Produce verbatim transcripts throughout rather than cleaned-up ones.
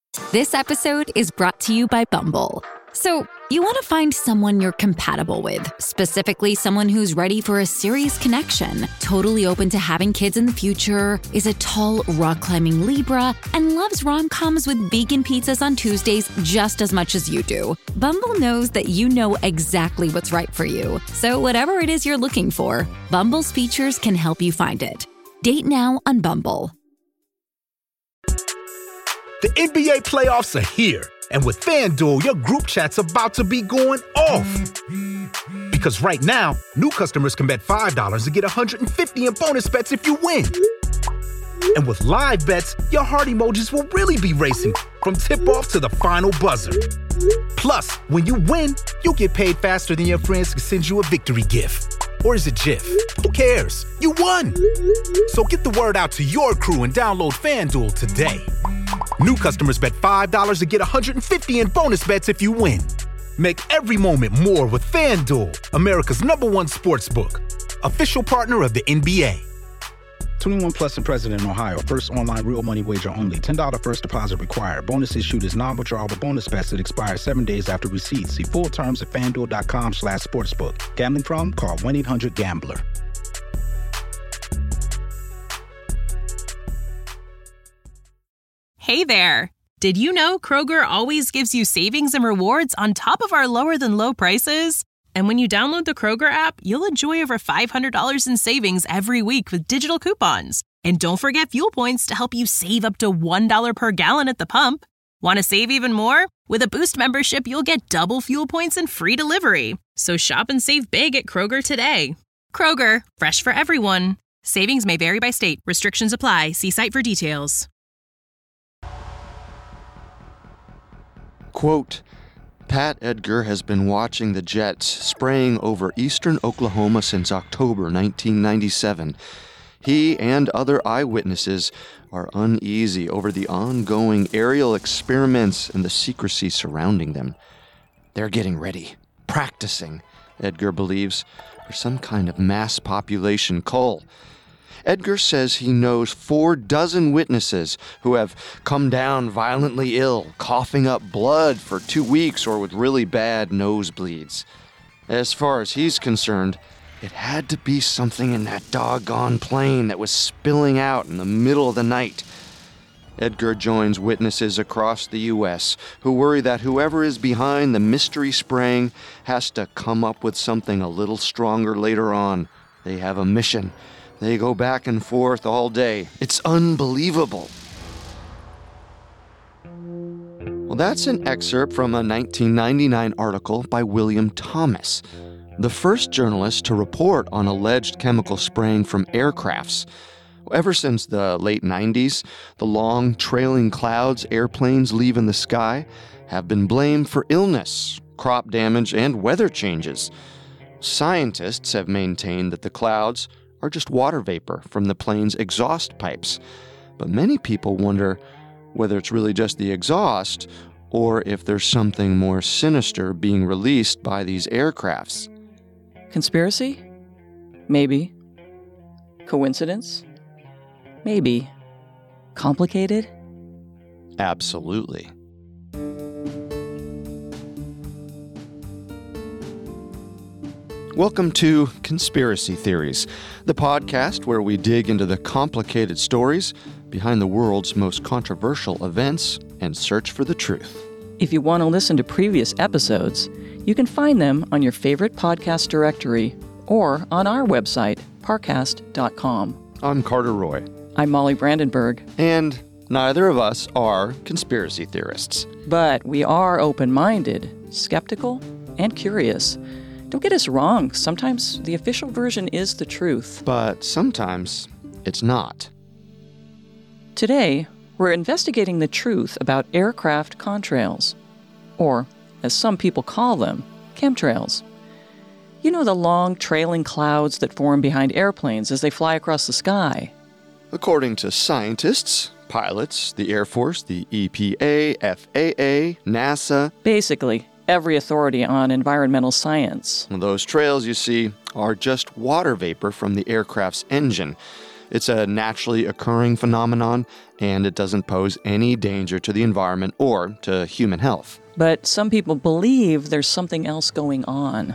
This episode is brought to you by Bumble. So, you want to find someone you're compatible with, specifically someone who's ready for a serious connection, totally open to having kids in the future, is a tall, rock-climbing Libra, and loves rom-coms with vegan pizzas on Tuesdays just as much as you do. Bumble knows that you know exactly what's right for you. So whatever it is you're looking for, Bumble's features can help you find it. Date now on Bumble. The N B A playoffs are here. And with FanDuel, your group chat's about to be going off. Because right now, new customers can bet five dollars and get one hundred fifty dollars in bonus bets if you win. And with live bets, your heart emojis will really be racing from tip-off to the final buzzer. Plus, when you win, you'll get paid faster than your friends can send you a victory gift. Or is it GIF? Who cares? You won! So get the word out to your crew and download FanDuel today. New customers bet five dollars and get one hundred fifty dollars in bonus bets if you win. Make every moment more with FanDuel, America's number one sportsbook. Official partner of the N B A. twenty-one plus and present in Ohio. First online real money wager only. ten dollars first deposit required. Bonus issued is non-withdrawable bonus bets that expire seven days after receipt. See full terms at FanDuel.com slash sportsbook. Gambling problem? Call one eight hundred gambler. Hey there! Did you know Kroger always gives you savings and rewards on top of our lower-than-low prices? And when you download the Kroger app, you'll enjoy over five hundred dollars in savings every week with digital coupons. And don't forget fuel points to help you save up to one dollar per gallon at the pump. Want to save even more? With a Boost membership, you'll get double fuel points and free delivery. So shop and save big at Kroger today. Kroger, fresh for everyone. Savings may vary by state. Restrictions apply. See site for details. Quote, Pat Edgar has been watching the jets spraying over eastern Oklahoma since October nineteen ninety-seven. He and other eyewitnesses are uneasy over the ongoing aerial experiments and the secrecy surrounding them. They're getting ready, practicing, Edgar believes, for some kind of mass population cull. Edgar says he knows four dozen witnesses who have come down violently ill, coughing up blood for two weeks or with really bad nosebleeds. As far as he's concerned, it had to be something in that doggone plane that was spilling out in the middle of the night. Edgar joins witnesses across the U S who worry that whoever is behind the mystery spraying has to come up with something a little stronger later on. They have a mission. They go back and forth all day. It's unbelievable. Well, that's an excerpt from a nineteen ninety-nine article by William Thomas, the first journalist to report on alleged chemical spraying from aircrafts. Ever since the late nineties, the long, trailing clouds airplanes leave in the sky have been blamed for illness, crop damage, and weather changes. Scientists have maintained that the clouds are just water vapor from the plane's exhaust pipes. But many people wonder whether it's really just the exhaust or if there's something more sinister being released by these aircrafts. Conspiracy? Maybe. Coincidence? Maybe. Complicated? Absolutely. Welcome to Conspiracy Theories, the podcast where we dig into the complicated stories behind the world's most controversial events and search for the truth. If you want to listen to previous episodes, you can find them on your favorite podcast directory or on our website, parcast dot com. I'm Carter Roy. I'm Molly Brandenburg. And neither of us are conspiracy theorists. But we are open-minded, skeptical, and curious. Don't get us wrong, sometimes the official version is the truth. But sometimes it's not. Today, we're investigating the truth about aircraft contrails, or, as some people call them, chemtrails. You know the long, trailing clouds that form behind airplanes as they fly across the sky. According to scientists, pilots, the Air Force, the E P A, F A A, NASA... Basically, every authority on environmental science. Those trails, you see, are just water vapor from the aircraft's engine. It's a naturally occurring phenomenon, and it doesn't pose any danger to the environment or to human health. But some people believe there's something else going on.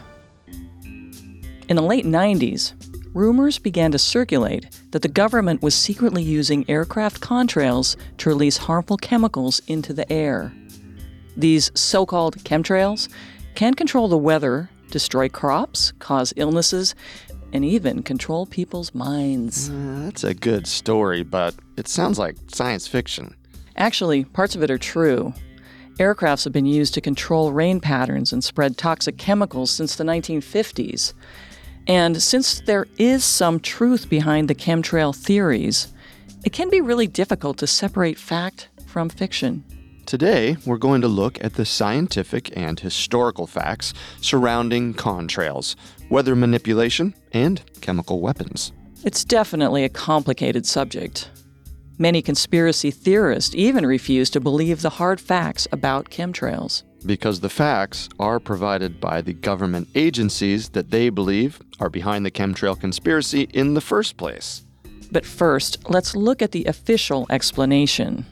In the late nineties, rumors began to circulate that the government was secretly using aircraft contrails to release harmful chemicals into the air. These so-called chemtrails can control the weather, destroy crops, cause illnesses, and even control people's minds. Uh, that's a good story, but it sounds like science fiction. Actually, parts of it are true. Aircrafts have been used to control rain patterns and spread toxic chemicals since the nineteen fifties. And since there is some truth behind the chemtrail theories, it can be really difficult to separate fact from fiction. Today, we're going to look at the scientific and historical facts surrounding contrails, weather manipulation, and chemical weapons. It's definitely a complicated subject. Many conspiracy theorists even refuse to believe the hard facts about chemtrails. Because the facts are provided by the government agencies that they believe are behind the chemtrail conspiracy in the first place. But first, let's look at the official explanation.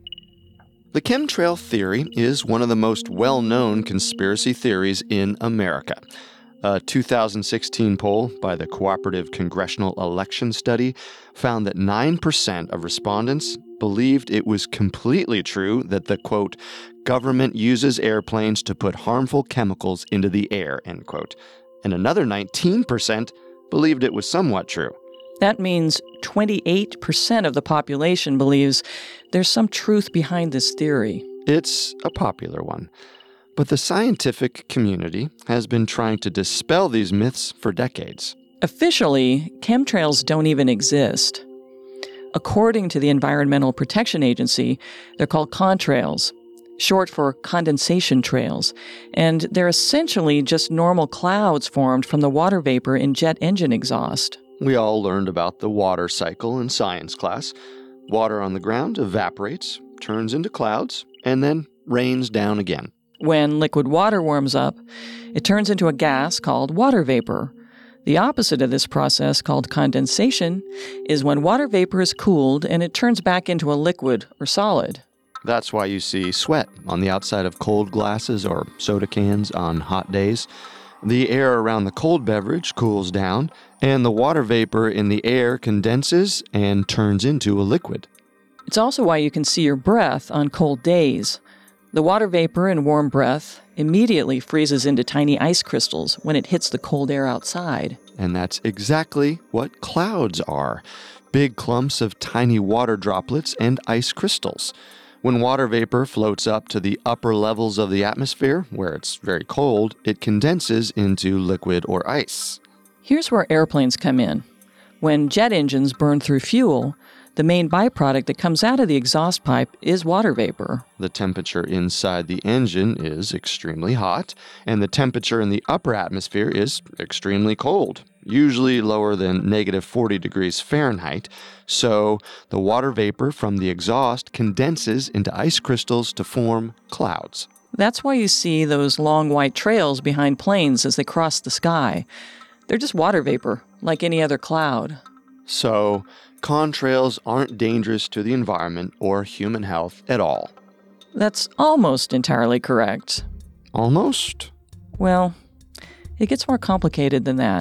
The chemtrail theory is one of the most well-known conspiracy theories in America. A two thousand sixteen poll by the Cooperative Congressional Election Study found that nine percent of respondents believed it was completely true that the, quote, government uses airplanes to put harmful chemicals into the air, end quote. And another nineteen percent believed it was somewhat true. That means twenty-eight percent of the population believes there's some truth behind this theory. It's a popular one. But the scientific community has been trying to dispel these myths for decades. Officially, chemtrails don't even exist. According to the Environmental Protection Agency, they're called contrails, short for condensation trails, and they're essentially just normal clouds formed from the water vapor in jet engine exhaust. We all learned about the water cycle in science class. Water on the ground evaporates, turns into clouds, and then rains down again. When liquid water warms up, it turns into a gas called water vapor. The opposite of this process, called condensation, is when water vapor is cooled and it turns back into a liquid or solid. That's why you see sweat on the outside of cold glasses or soda cans on hot days. The air around the cold beverage cools down, and the water vapor in the air condenses and turns into a liquid. It's also why you can see your breath on cold days. The water vapor in warm breath immediately freezes into tiny ice crystals when it hits the cold air outside. And that's exactly what clouds are. Big clumps of tiny water droplets and ice crystals. When water vapor floats up to the upper levels of the atmosphere, where it's very cold, it condenses into liquid or ice. Here's where airplanes come in. When jet engines burn through fuel, the main byproduct that comes out of the exhaust pipe is water vapor. The temperature inside the engine is extremely hot, and the temperature in the upper atmosphere is extremely cold, usually lower than negative forty degrees Fahrenheit. So the water vapor from the exhaust condenses into ice crystals to form clouds. That's why you see those long white trails behind planes as they cross the sky. They're just water vapor, like any other cloud. So, contrails aren't dangerous to the environment or human health at all. That's almost entirely correct. Almost? Well, it gets more complicated than that.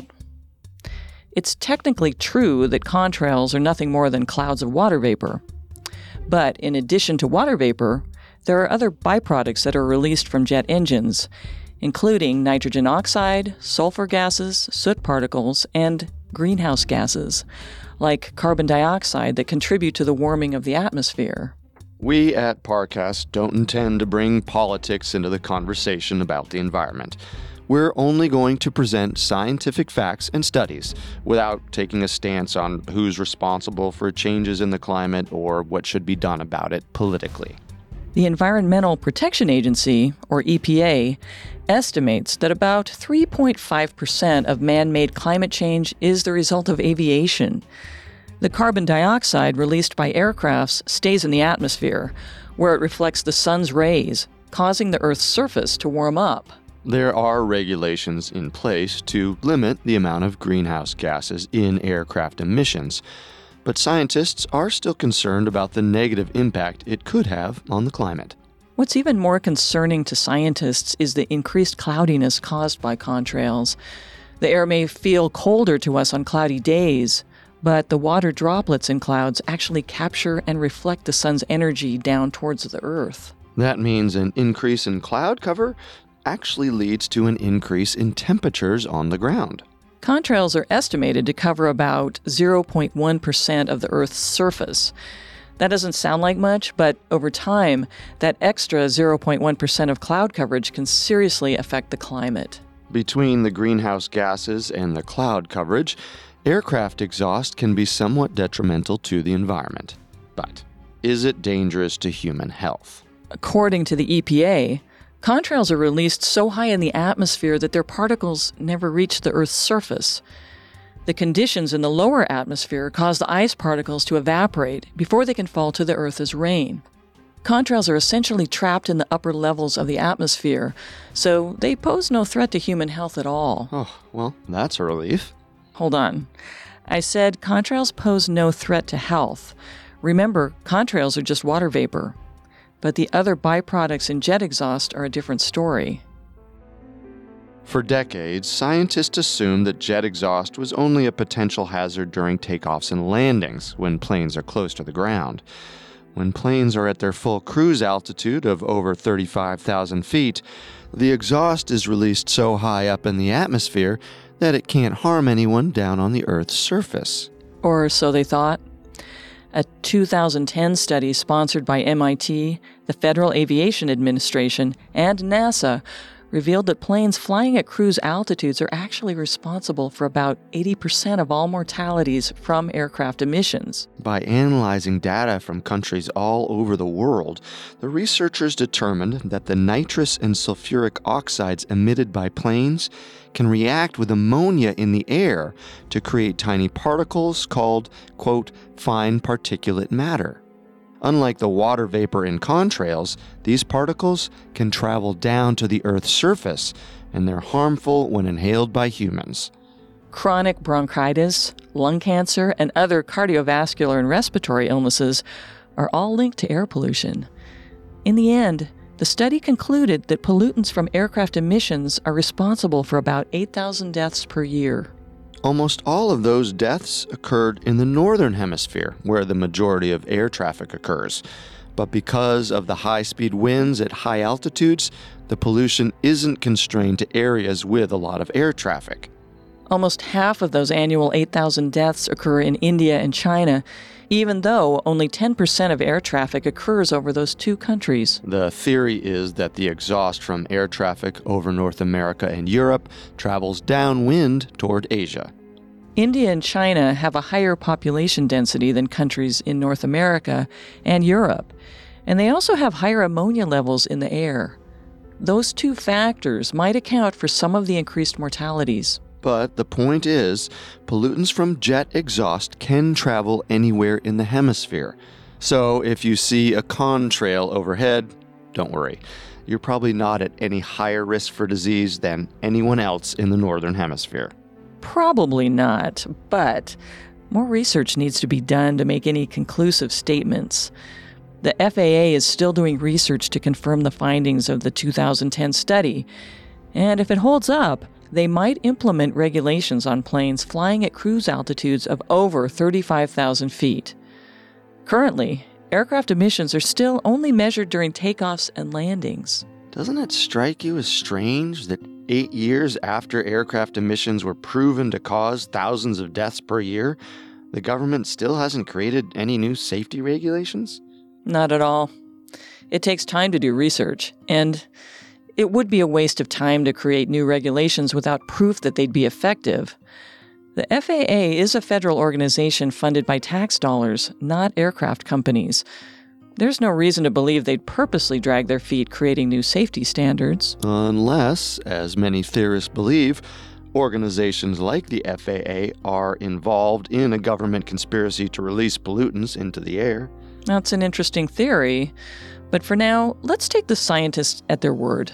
It's technically true that contrails are nothing more than clouds of water vapor. But in addition to water vapor, there are other byproducts that are released from jet engines, including nitrogen oxide, sulfur gases, soot particles, and greenhouse gases, like carbon dioxide that contribute to the warming of the atmosphere. We at Parcast don't intend to bring politics into the conversation about the environment. We're only going to present scientific facts and studies without taking a stance on who's responsible for changes in the climate or what should be done about it politically. The Environmental Protection Agency, or E P A, estimates that about three point five percent of man-made climate change is the result of aviation. The carbon dioxide released by aircrafts stays in the atmosphere, where it reflects the sun's rays, causing the Earth's surface to warm up. There are regulations in place to limit the amount of greenhouse gases in aircraft emissions. but scientists are still concerned about the negative impact it could have on the climate. What's even more concerning to scientists is the increased cloudiness caused by contrails. The air may feel colder to us on cloudy days, but the water droplets in clouds actually capture and reflect the sun's energy down towards the Earth. That means an increase in cloud cover actually leads to an increase in temperatures on the ground. Contrails are estimated to cover about zero point one percent of the Earth's surface. That doesn't sound like much, but over time, that extra zero point one percent of cloud coverage can seriously affect the climate. Between the greenhouse gases and the cloud coverage, aircraft exhaust can be somewhat detrimental to the environment. But is it dangerous to human health? According to the E P A, contrails are released so high in the atmosphere that their particles never reach the Earth's surface. The conditions in the lower atmosphere cause the ice particles to evaporate before they can fall to the Earth as rain. Contrails are essentially trapped in the upper levels of the atmosphere, so they pose no threat to human health at all. Oh, well, that's a relief. Hold on. I said contrails pose no threat to health. Remember, contrails are just water vapor. But the other byproducts in jet exhaust are a different story. For decades, scientists assumed that jet exhaust was only a potential hazard during takeoffs and landings, when planes are close to the ground. When planes are at their full cruise altitude of over thirty-five thousand feet, the exhaust is released so high up in the atmosphere that it can't harm anyone down on the Earth's surface. Or so they thought. A two thousand ten study sponsored by M I T, the Federal Aviation Administration, and NASA revealed that planes flying at cruise altitudes are actually responsible for about eighty percent of all mortalities from aircraft emissions. By analyzing data from countries all over the world, the researchers determined that the nitrous and sulfuric oxides emitted by planes can react with ammonia in the air to create tiny particles called, quote, fine particulate matter. Unlike the water vapor in contrails, these particles can travel down to the Earth's surface, and they're harmful when inhaled by humans. Chronic bronchitis, lung cancer, and other cardiovascular and respiratory illnesses are all linked to air pollution. In the end, the study concluded that pollutants from aircraft emissions are responsible for about eight thousand deaths per year. Almost all of those deaths occurred in the northern hemisphere, where the majority of air traffic occurs. But because of the high-speed winds at high altitudes, the pollution isn't constrained to areas with a lot of air traffic. Almost half of those annual eight thousand deaths occur in India and China, even though only ten percent of air traffic occurs over those two countries. The theory is that the exhaust from air traffic over North America and Europe travels downwind toward Asia. India and China have a higher population density than countries in North America and Europe, and they also have higher ammonia levels in the air. Those two factors might account for some of the increased mortalities. But the point is, pollutants from jet exhaust can travel anywhere in the hemisphere. So if you see a contrail overhead, don't worry. You're probably not at any higher risk for disease than anyone else in the northern hemisphere. Probably not, but more research needs to be done to make any conclusive statements. The F A A is still doing research to confirm the findings of the two thousand ten study, and if it holds up, they might implement regulations on planes flying at cruise altitudes of over thirty-five thousand feet. Currently, aircraft emissions are still only measured during takeoffs and landings. Doesn't it strike you as strange that eight years after aircraft emissions were proven to cause thousands of deaths per year, the government still hasn't created any new safety regulations? Not at all. It takes time to do research, and it would be a waste of time to create new regulations without proof that they'd be effective. The F A A is a federal organization funded by tax dollars, not aircraft companies. There's no reason to believe they'd purposely drag their feet creating new safety standards. Unless, as many theorists believe, organizations like the F A A are involved in a government conspiracy to release pollutants into the air. That's an interesting theory, but for now, let's take the scientists at their word.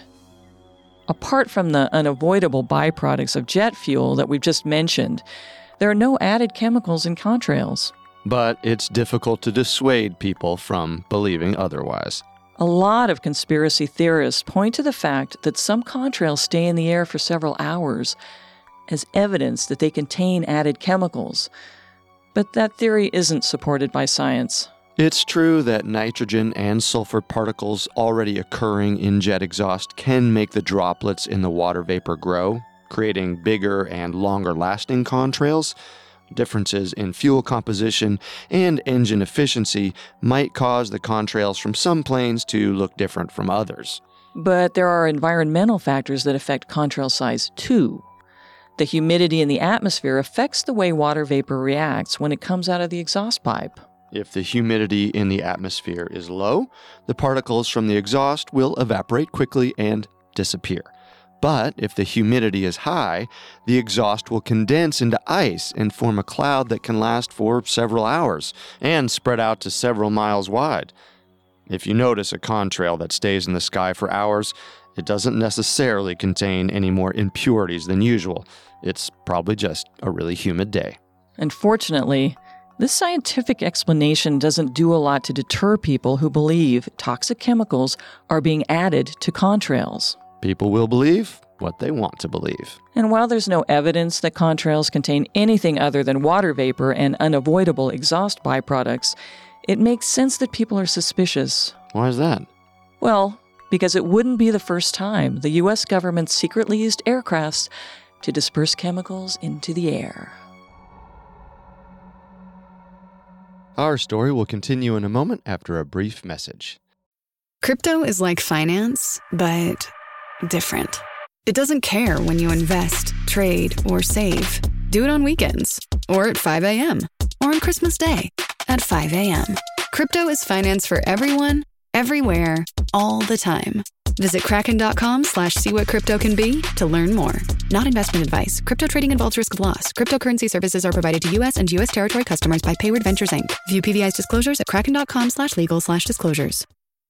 Apart from the unavoidable byproducts of jet fuel that we've just mentioned, there are no added chemicals in contrails. but it's difficult to dissuade people from believing otherwise. A lot of conspiracy theorists point to the fact that some contrails stay in the air for several hours as evidence that they contain added chemicals. But that theory isn't supported by science. It's true that nitrogen and sulfur particles already occurring in jet exhaust can make the droplets in the water vapor grow, creating bigger and longer-lasting contrails. Differences in fuel composition and engine efficiency might cause the contrails from some planes to look different from others. But there are environmental factors that affect contrail size too. The humidity in the atmosphere affects the way water vapor reacts when it comes out of the exhaust pipe. If the humidity in the atmosphere is low, the particles from the exhaust will evaporate quickly and disappear. But if the humidity is high, the exhaust will condense into ice and form a cloud that can last for several hours and spread out to several miles wide. If you notice a contrail that stays in the sky for hours, it doesn't necessarily contain any more impurities than usual. It's probably just a really humid day. Unfortunately, this scientific explanation doesn't do a lot to deter people who believe toxic chemicals are being added to contrails. People will believe what they want to believe. And while there's no evidence that contrails contain anything other than water vapor and unavoidable exhaust byproducts, it makes sense that people are suspicious. Why is that? Well, because it wouldn't be the first time the U S government secretly used aircrafts to disperse chemicals into the air. Our story will continue in a moment after a brief message. Crypto is like finance, but different. It doesn't care when you invest, trade, or save. Do it on weekends, or at five a.m., or on Christmas Day at five a.m. Crypto is finance for everyone, everywhere, all the time. Visit kraken.com slash see what crypto can be to learn more. Not investment advice. Crypto trading involves risk of loss. Cryptocurrency services are provided to U S and U S territory customers by Payward Ventures, Incorporated. View P V I's disclosures at kraken.com slash legal slash disclosures.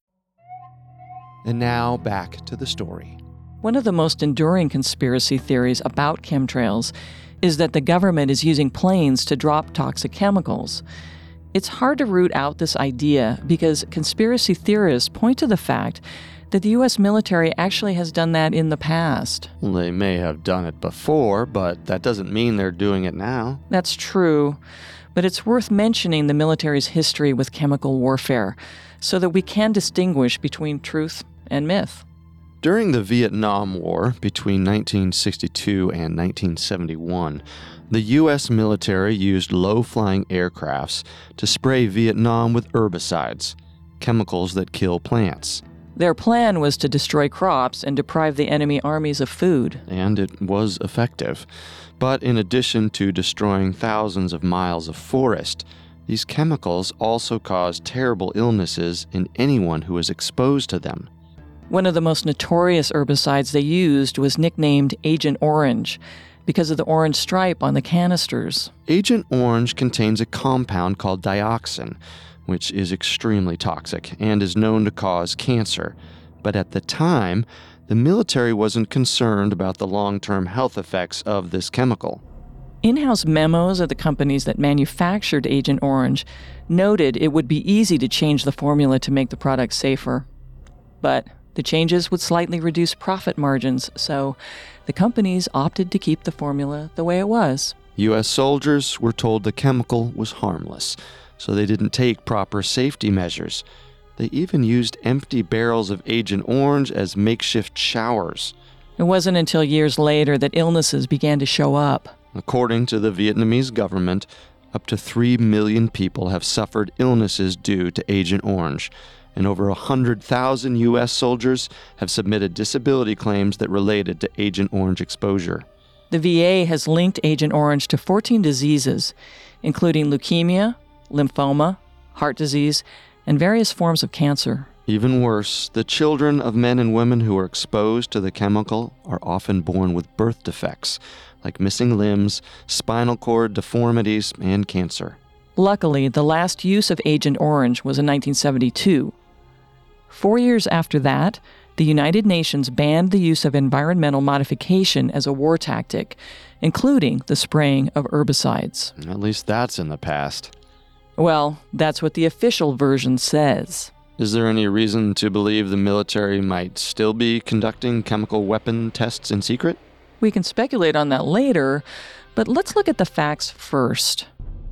And now back to the story. One of the most enduring conspiracy theories about chemtrails is that the government is using planes to drop toxic chemicals. It's hard to root out this idea because conspiracy theorists point to the fact that the U S military actually has done that in the past. Well, they may have done it before, but that doesn't mean they're doing it now. That's true, but it's worth mentioning the military's history with chemical warfare so that we can distinguish between truth and myth. During the Vietnam War between nineteen sixty-two and nineteen seventy-one, the U S military used low-flying aircrafts to spray Vietnam with herbicides, chemicals that kill plants. Their plan was to destroy crops and deprive the enemy armies of food. And it was effective. But in addition to destroying thousands of miles of forest, these chemicals also caused terrible illnesses in anyone who was exposed to them. One of the most notorious herbicides they used was nicknamed Agent Orange because of the orange stripe on the canisters. Agent Orange contains a compound called dioxin, which is extremely toxic and is known to cause cancer. But at the time, the military wasn't concerned about the long-term health effects of this chemical. In-house memos of the companies that manufactured Agent Orange noted it would be easy to change the formula to make the product safer. But the changes would slightly reduce profit margins, so the companies opted to keep the formula the way it was. U S soldiers were told the chemical was harmless, so they didn't take proper safety measures. They even used empty barrels of Agent Orange as makeshift showers. It wasn't until years later that illnesses began to show up. According to the Vietnamese government, up to three million people have suffered illnesses due to Agent Orange, and over one hundred thousand U S soldiers have submitted disability claims that related to Agent Orange exposure. The V A has linked Agent Orange to fourteen diseases, including leukemia, lymphoma, heart disease, and various forms of cancer. Even worse, the children of men and women who are exposed to the chemical are often born with birth defects, like missing limbs, spinal cord deformities, and cancer. Luckily, the last use of Agent Orange was in nineteen seventy-two. Four years after that, the United Nations banned the use of environmental modification as a war tactic, including the spraying of herbicides. At least that's in the past. Well, that's what the official version says. Is there any reason to believe the military might still be conducting chemical weapon tests in secret? We can speculate on that later, but let's look at the facts first.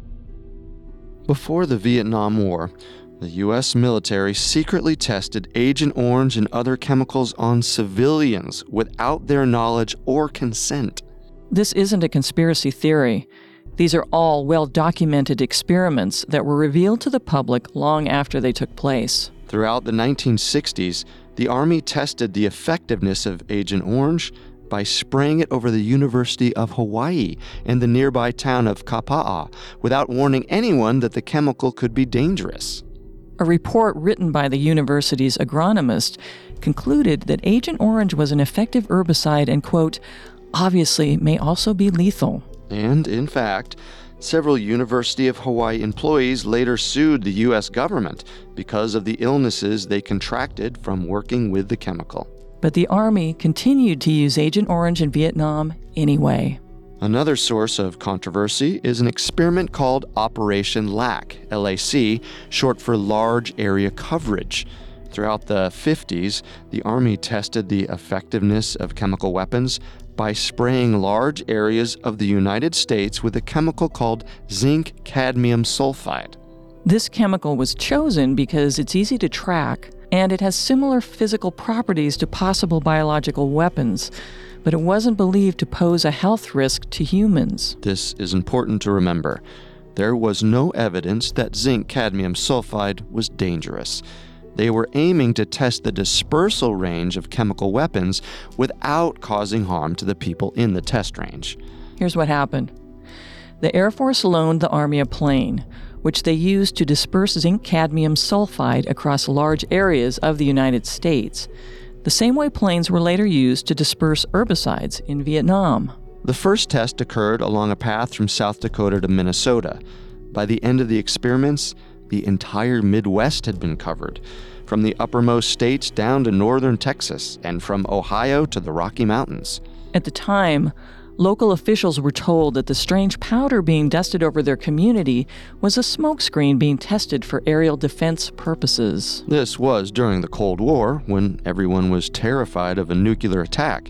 Before the Vietnam War, the U S military secretly tested Agent Orange and other chemicals on civilians without their knowledge or consent. This isn't a conspiracy theory. These are all well-documented experiments that were revealed to the public long after they took place. Throughout the nineteen sixties, the Army tested the effectiveness of Agent Orange by spraying it over the University of Hawaii and the nearby town of Kapa'a without warning anyone that the chemical could be dangerous. A report written by the university's agronomist concluded that Agent Orange was an effective herbicide and, quote, obviously may also be lethal. And, in fact, several University of Hawaii employees later sued the U S government because of the illnesses they contracted from working with the chemical. But the Army continued to use Agent Orange in Vietnam anyway. Another source of controversy is an experiment called Operation L A C, L A C, short for Large Area Coverage. Throughout the fifties, the Army tested the effectiveness of chemical weapons by spraying large areas of the United States with a chemical called zinc cadmium sulfide. This chemical was chosen because it's easy to track, and it has similar physical properties to possible biological weapons, but it wasn't believed to pose a health risk to humans. This is important to remember. There was no evidence that zinc cadmium sulfide was dangerous. They were aiming to test the dispersal range of chemical weapons without causing harm to the people in the test range. Here's what happened. The Air Force loaned the Army a plane, which they used to disperse zinc cadmium sulfide across large areas of the United States, the same way planes were later used to disperse herbicides in Vietnam. The first test occurred along a path from South Dakota to Minnesota. By the end of the experiments, the entire Midwest had been covered, from the uppermost states down to northern Texas, and from Ohio to the Rocky Mountains. At the time, local officials were told that the strange powder being dusted over their community was a smokescreen being tested for aerial defense purposes. This was during the Cold War, when everyone was terrified of a nuclear attack.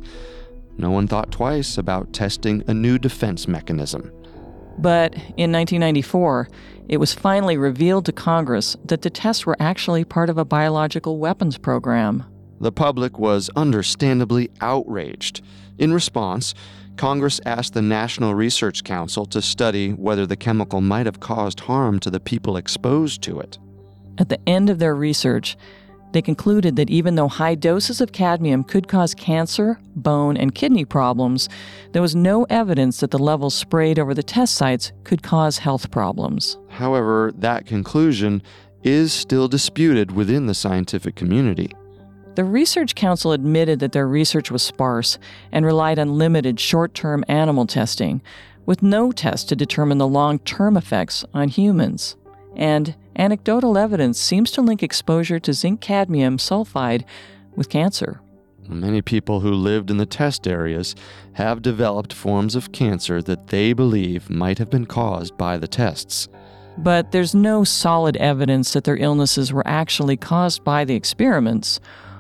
No one thought twice about testing a new defense mechanism. But in nineteen ninety-four, it was finally revealed to Congress that the tests were actually part of a biological weapons program. The public was understandably outraged. In response, Congress asked the National Research Council to study whether the chemical might have caused harm to the people exposed to it. At the end of their research, they concluded that even though high doses of cadmium could cause cancer, bone, and kidney problems, there was no evidence that the levels sprayed over the test sites could cause health problems. However, that conclusion is still disputed within the scientific community. The Research Council admitted that their research was sparse and relied on limited short-term animal testing, with no test to determine the long-term effects on humans. And anecdotal evidence seems to link exposure to zinc cadmium sulfide with cancer. Many people who lived in the test areas have developed forms of cancer that they believe might have been caused by the tests. But there's no solid evidence that their illnesses were actually caused by the experiments,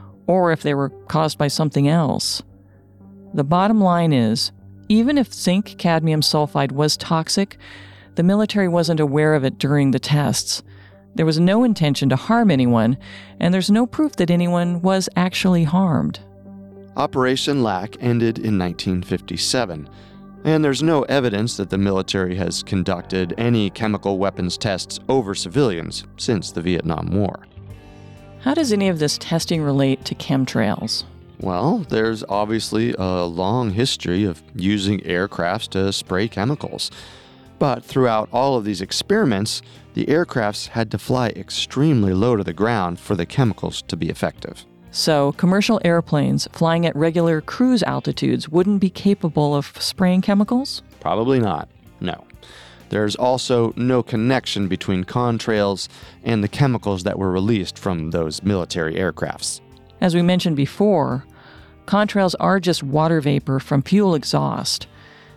or if they were caused by something else. The bottom line is, even if zinc cadmium sulfide was toxic, the military wasn't aware of it during the tests. There was no intention to harm anyone, and there's no proof that anyone was actually harmed. Operation L A C ended in nineteen fifty-seven, and there's no evidence that the military has conducted any chemical weapons tests over civilians since the Vietnam War. How does any of this testing relate to chemtrails? Well, there's obviously a long history of using aircrafts to spray chemicals. But throughout all of these experiments, the aircrafts had to fly extremely low to the ground for the chemicals to be effective. So, commercial airplanes flying at regular cruise altitudes wouldn't be capable of spraying chemicals? Probably not, no. There's also no connection between contrails and the chemicals that were released from those military aircrafts. As we mentioned before, contrails are just water vapor from fuel exhaust.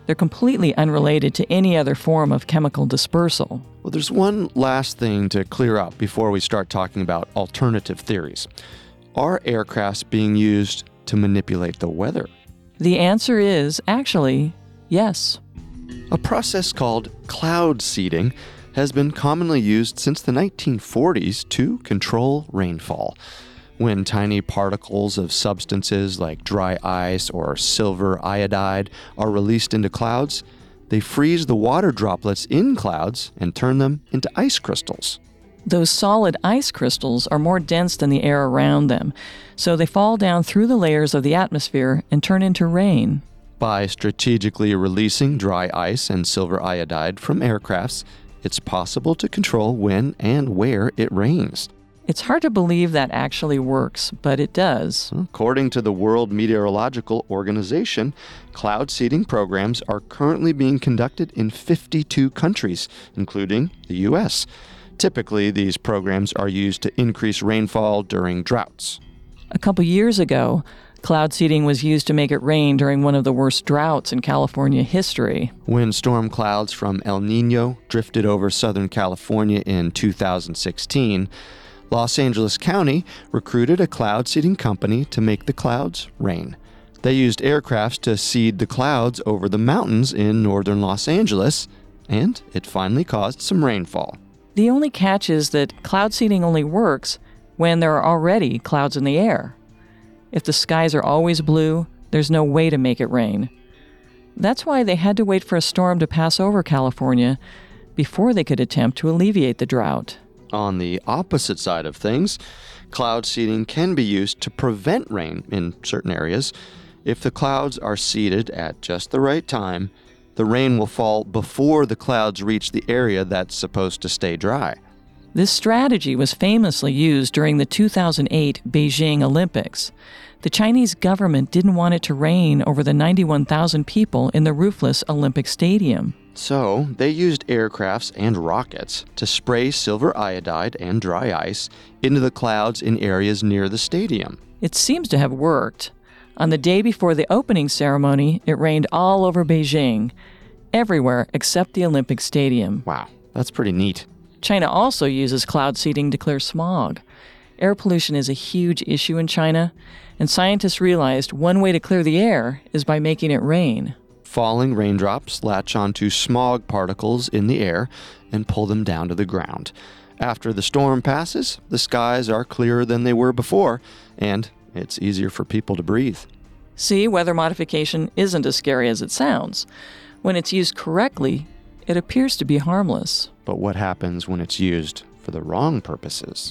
They're completely unrelated to any other form of chemical dispersal. Well, there's one last thing to clear up before we start talking about alternative theories. Are aircrafts being used to manipulate the weather? The answer is, actually, yes. A process called cloud seeding has been commonly used since the nineteen forties to control rainfall. When tiny particles of substances like dry ice or silver iodide are released into clouds, they freeze the water droplets in clouds and turn them into ice crystals. Those solid ice crystals are more dense than the air around them, so they fall down through the layers of the atmosphere and turn into rain. By strategically releasing dry ice and silver iodide from aircrafts, it's possible to control when and where it rains. It's hard to believe that actually works, but it does. According to the World Meteorological Organization, cloud seeding programs are currently being conducted in fifty-two countries, including the U S. Typically, these programs are used to increase rainfall during droughts. A couple years ago, cloud seeding was used to make it rain during one of the worst droughts in California history. When storm clouds from El Nino drifted over Southern California in two thousand sixteen, Los Angeles County recruited a cloud seeding company to make the clouds rain. They used aircrafts to seed the clouds over the mountains in northern Los Angeles, and it finally caused some rainfall. The only catch is that cloud seeding only works when there are already clouds in the air. If the skies are always blue, there's no way to make it rain. That's why they had to wait for a storm to pass over California before they could attempt to alleviate the drought. On the opposite side of things, cloud seeding can be used to prevent rain in certain areas. If the clouds are seeded at just the right time, the rain will fall before the clouds reach the area that's supposed to stay dry. This strategy was famously used during the two thousand eight Beijing Olympics. The Chinese government didn't want it to rain over the ninety-one thousand people in the roofless Olympic Stadium. So, they used aircrafts and rockets to spray silver iodide and dry ice into the clouds in areas near the stadium. It seems to have worked. On the day before the opening ceremony, it rained all over Beijing, everywhere except the Olympic Stadium. Wow, that's pretty neat. China also uses cloud seeding to clear smog. Air pollution is a huge issue in China, and scientists realized one way to clear the air is by making it rain. Falling raindrops latch onto smog particles in the air and pull them down to the ground. After the storm passes, the skies are clearer than they were before, and it's easier for people to breathe. See, weather modification isn't as scary as it sounds. When it's used correctly, it appears to be harmless. But what happens when it's used for the wrong purposes?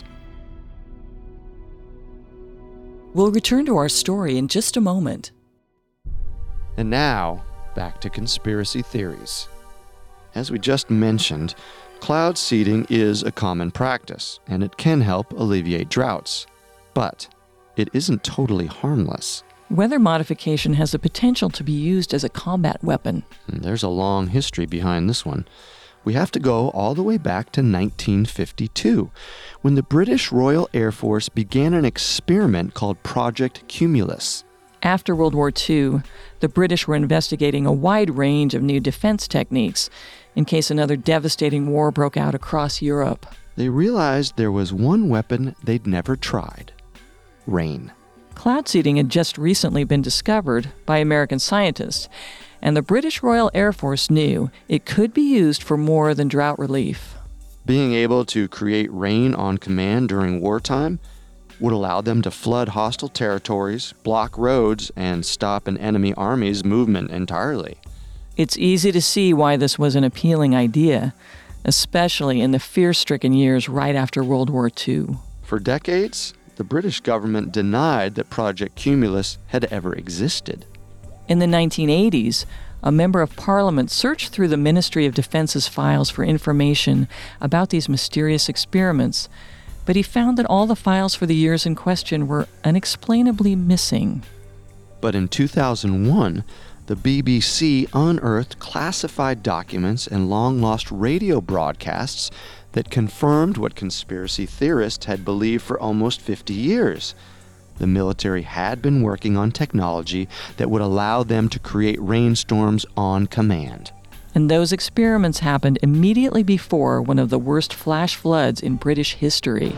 We'll return to our story in just a moment. And now, back to conspiracy theories. As we just mentioned, cloud seeding is a common practice, and it can help alleviate droughts. But it isn't totally harmless. Weather modification has the potential to be used as a combat weapon. And there's a long history behind this one. We have to go all the way back to nineteen fifty-two, when the British Royal Air Force began an experiment called Project Cumulus. After World War Two, the British were investigating a wide range of new defense techniques in case another devastating war broke out across Europe. They realized there was one weapon they'd never tried: rain. Cloud seeding had just recently been discovered by American scientists, and the British Royal Air Force knew it could be used for more than drought relief. Being able to create rain on command during wartime would allow them to flood hostile territories, block roads, and stop an enemy army's movement entirely. It's easy to see why this was an appealing idea, especially in the fear-stricken years right after World War Two. For decades, the British government denied that Project Cumulus had ever existed. In the nineteen eighties, a member of Parliament searched through the Ministry of Defense's files for information about these mysterious experiments, but he found that all the files for the years in question were unexplainably missing. But in two thousand one, the B B C unearthed classified documents and long-lost radio broadcasts that confirmed what conspiracy theorists had believed for almost fifty years. the military had been working on technology that would allow them to create rainstorms on command. And those experiments happened immediately before one of the worst flash floods in British history.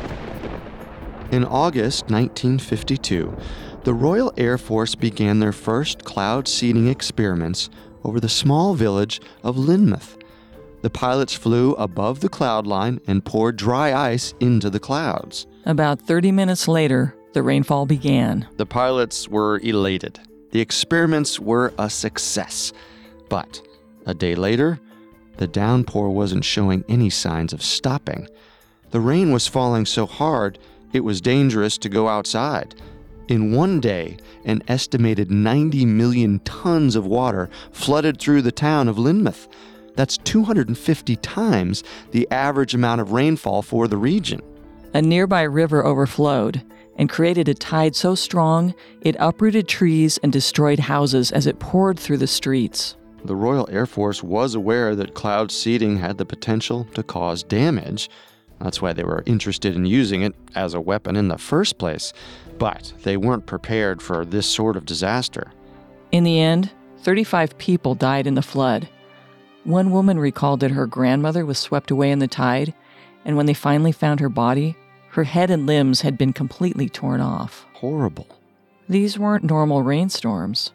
In August nineteen fifty-two, the Royal Air Force began their first cloud seeding experiments over the small village of Lynmouth. The pilots flew above the cloud line and poured dry ice into the clouds. About thirty minutes later, the rainfall began. The pilots were elated. The experiments were a success. But a day later, the downpour wasn't showing any signs of stopping. The rain was falling so hard, it was dangerous to go outside. In one day, an estimated ninety million tons of water flooded through the town of Lynmouth. That's two hundred fifty times the average amount of rainfall for the region. A nearby river overflowed and created a tide so strong it uprooted trees and destroyed houses as it poured through the streets. The Royal Air Force was aware that cloud seeding had the potential to cause damage. That's why they were interested in using it as a weapon in the first place. But they weren't prepared for this sort of disaster. In the end, thirty-five people died in the flood. One woman recalled that her grandmother was swept away in the tide, and when they finally found her body, her head and limbs had been completely torn off. Horrible. These weren't normal rainstorms.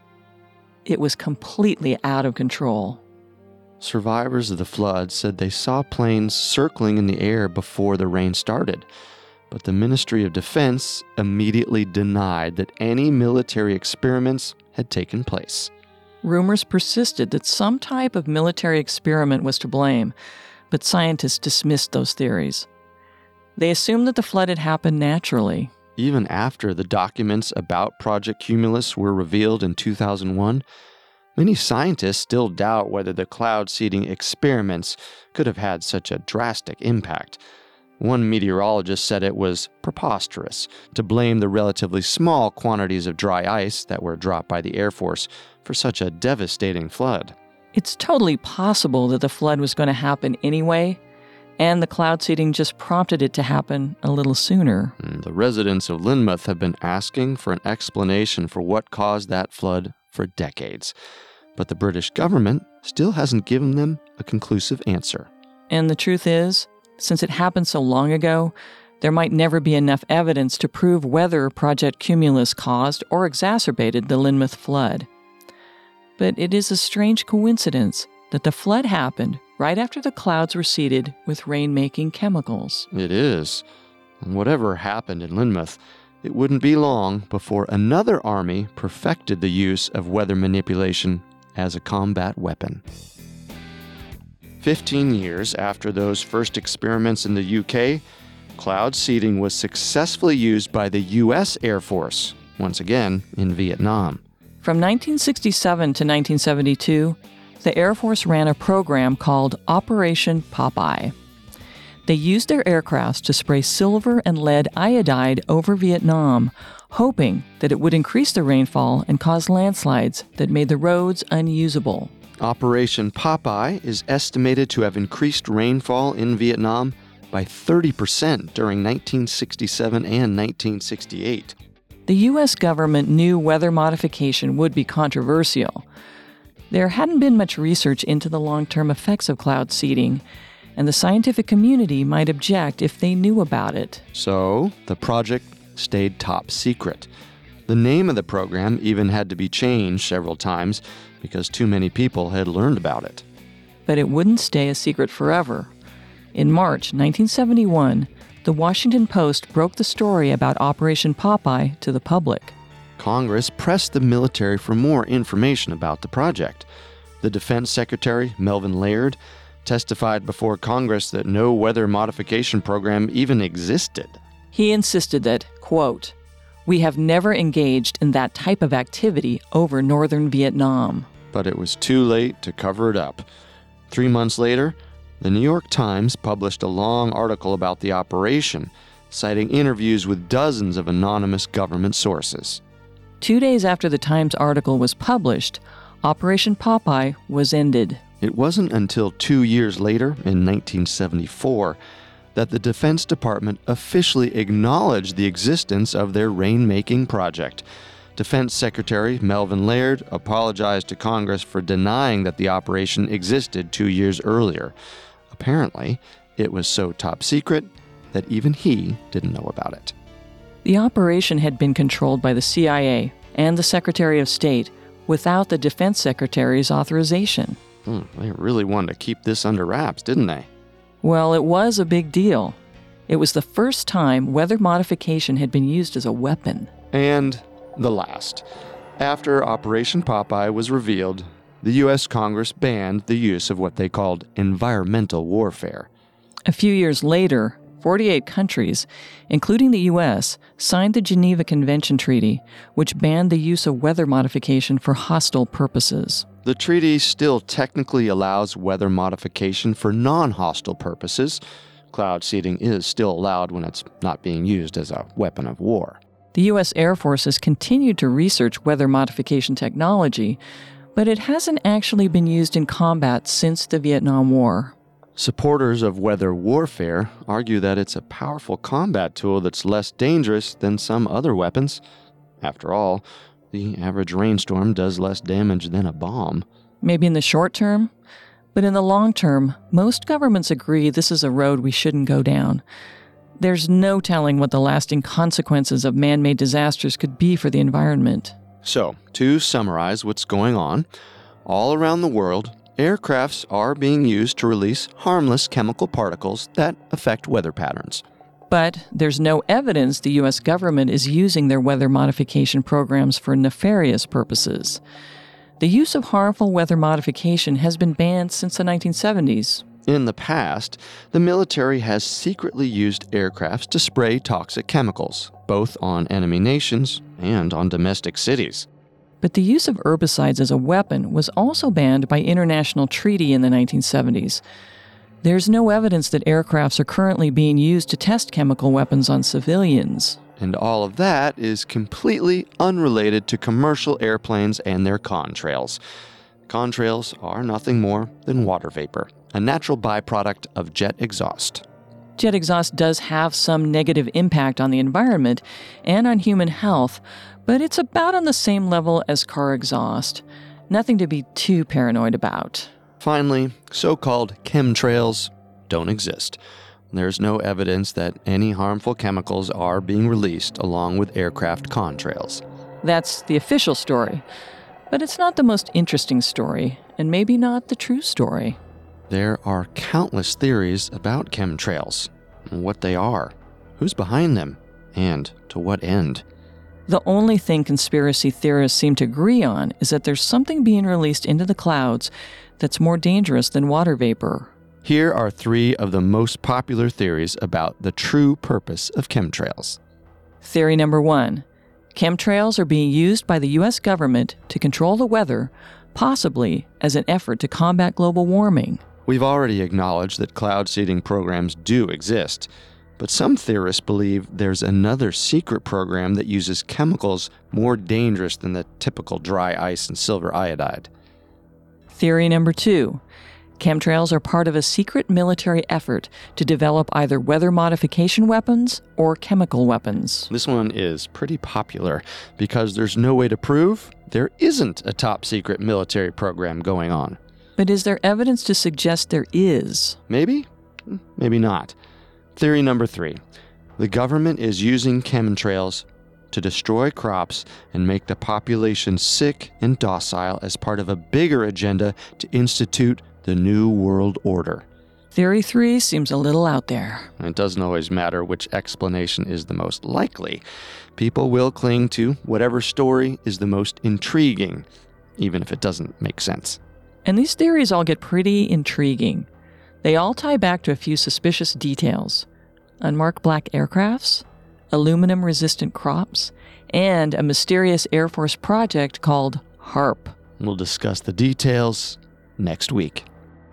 It was completely out of control. Survivors of the flood said they saw planes circling in the air before the rain started, but the Ministry of Defense immediately denied that any military experiments had taken place. Rumors persisted that some type of military experiment was to blame, but scientists dismissed those theories. They assumed that the flood had happened naturally. Even after the documents about Project Cumulus were revealed in two thousand one, many scientists still doubt whether the cloud seeding experiments could have had such a drastic impact. One meteorologist said it was preposterous to blame the relatively small quantities of dry ice that were dropped by the Air Force for such a devastating flood. It's totally possible that the flood was going to happen anyway, and the cloud seeding just prompted it to happen a little sooner. The residents of Lynmouth have been asking for an explanation for what caused that flood for decades, but the British government still hasn't given them a conclusive answer. And the truth is, since it happened so long ago, there might never be enough evidence to prove whether Project Cumulus caused or exacerbated the Lynmouth flood. But it is a strange coincidence that the flood happened right after the clouds were seeded with rain-making chemicals. It is. And whatever happened in Lynmouth, it wouldn't be long before another army perfected the use of weather manipulation as a combat weapon. Fifteen years after those first experiments in the U K, cloud seeding was successfully used by the U S Air Force, once again in Vietnam. From nineteen sixty-seven to nineteen seventy-two, the Air Force ran a program called Operation Popeye. They used their aircrafts to spray silver and lead iodide over Vietnam, hoping that it would increase the rainfall and cause landslides that made the roads unusable. Operation Popeye is estimated to have increased rainfall in Vietnam by thirty percent during nineteen sixty-seven and nineteen sixty-eight. The U S government knew weather modification would be controversial. There hadn't been much research into the long-term effects of cloud seeding, and the scientific community might object if they knew about it. So, the project stayed top secret. The name of the program even had to be changed several times because too many people had learned about it. But it wouldn't stay a secret forever. In March nineteen seventy-one, the Washington Post broke the story about Operation Popeye to the public. Congress pressed the military for more information about the project. The Defense Secretary, Melvin Laird, testified before Congress that no weather modification program even existed. He insisted that, quote, "We have never engaged in that type of activity over northern Vietnam." But it was too late to cover it up. Three months later, the New York Times published a long article about the operation, citing interviews with dozens of anonymous government sources. Two days after the Times article was published, Operation Popeye was ended. It wasn't until two years later, in nineteen seventy-four, that the Defense Department officially acknowledged the existence of their rain-making project. Defense Secretary Melvin Laird apologized to Congress for denying that the operation existed two years earlier. Apparently, it was so top secret that even he didn't know about it. The operation had been controlled by the C I A and the Secretary of State without the Defense Secretary's authorization. Hmm, they really wanted to keep this under wraps, didn't they? Well, it was a big deal. It was the first time weather modification had been used as a weapon. And the last. After Operation Popeye was revealed, the U S Congress banned the use of what they called environmental warfare. A few years later, forty-eight countries, including the U S, signed the Geneva Convention Treaty, which banned the use of weather modification for hostile purposes. The treaty still technically allows weather modification for non-hostile purposes. Cloud seeding is still allowed when it's not being used as a weapon of war. The U S Air Force has continued to research weather modification technology, but it hasn't actually been used in combat since the Vietnam War. Supporters of weather warfare argue that it's a powerful combat tool that's less dangerous than some other weapons. After all, the average rainstorm does less damage than a bomb. Maybe in the short term, but in the long term, most governments agree this is a road we shouldn't go down. There's no telling what the lasting consequences of man-made disasters could be for the environment. So, to summarize what's going on, all around the world, aircrafts are being used to release harmless chemical particles that affect weather patterns. But there's no evidence the U S government is using their weather modification programs for nefarious purposes. The use of harmful weather modification has been banned since the nineteen seventies. In the past, the military has secretly used aircrafts to spray toxic chemicals, both on enemy nations and on domestic cities. But the use of herbicides as a weapon was also banned by international treaty in the nineteen seventies. There's no evidence that aircrafts are currently being used to test chemical weapons on civilians. And all of that is completely unrelated to commercial airplanes and their contrails. Contrails are nothing more than water vapor, a natural byproduct of jet exhaust. Jet exhaust does have some negative impact on the environment and on human health, but it's about on the same level as car exhaust. Nothing to be too paranoid about. Finally, so-called chemtrails don't exist. There's no evidence that any harmful chemicals are being released along with aircraft contrails. That's the official story. But it's not the most interesting story, and maybe not the true story. There are countless theories about chemtrails, what they are, who's behind them, and to what end. The only thing conspiracy theorists seem to agree on is that there's something being released into the clouds that's more dangerous than water vapor. Here are three of the most popular theories about the true purpose of chemtrails. Theory number one. Chemtrails are being used by the U S government to control the weather, possibly as an effort to combat global warming. We've already acknowledged that cloud seeding programs do exist, but some theorists believe there's another secret program that uses chemicals more dangerous than the typical dry ice and silver iodide. Theory number two. Chemtrails are part of a secret military effort to develop either weather modification weapons or chemical weapons. This one is pretty popular because there's no way to prove there isn't a top-secret military program going on. But is there evidence to suggest there is? Maybe? Maybe not. Theory number three. The government is using chemtrails to destroy crops and make the population sick and docile as part of a bigger agenda to institute the New World Order. Theory three seems a little out there. It doesn't always matter which explanation is the most likely. People will cling to whatever story is the most intriguing, even if it doesn't make sense. And these theories all get pretty intriguing. They all tie back to a few suspicious details. Unmarked black aircrafts, aluminum-resistant crops, and a mysterious Air Force project called HARP. We'll discuss the details next week.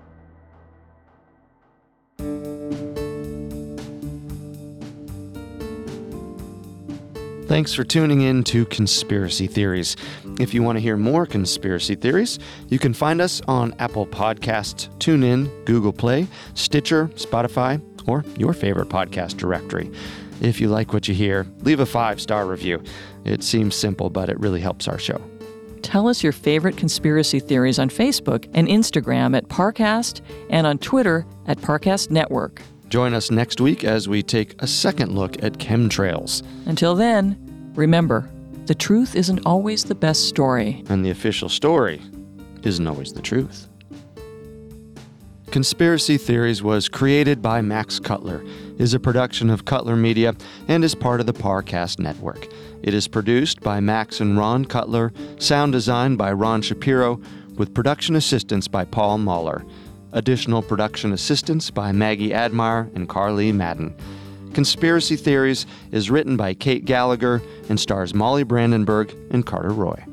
Thanks for tuning in to Conspiracy Theories. If you want to hear more conspiracy theories, you can find us on Apple Podcasts, TuneIn, Google Play, Stitcher, Spotify, or your favorite podcast directory. If you like what you hear, leave a five-star review. It seems simple, but it really helps our show. Tell us your favorite conspiracy theories on Facebook and Instagram at Parcast and on Twitter at Parcast Network. Join us next week as we take a second look at chemtrails. Until then, remember, the truth isn't always the best story. And the official story isn't always the truth. Conspiracy Theories was created by Max Cutler, is a production of Cutler Media, and is part of the Parcast Network. It is produced by Max and Ron Cutler, sound design by Ron Shapiro, with production assistance by Paul Mahler. Additional production assistance by Maggie Admire and Carly Madden. Conspiracy Theories is written by Kate Gallagher and stars Molly Brandenburg and Carter Roy.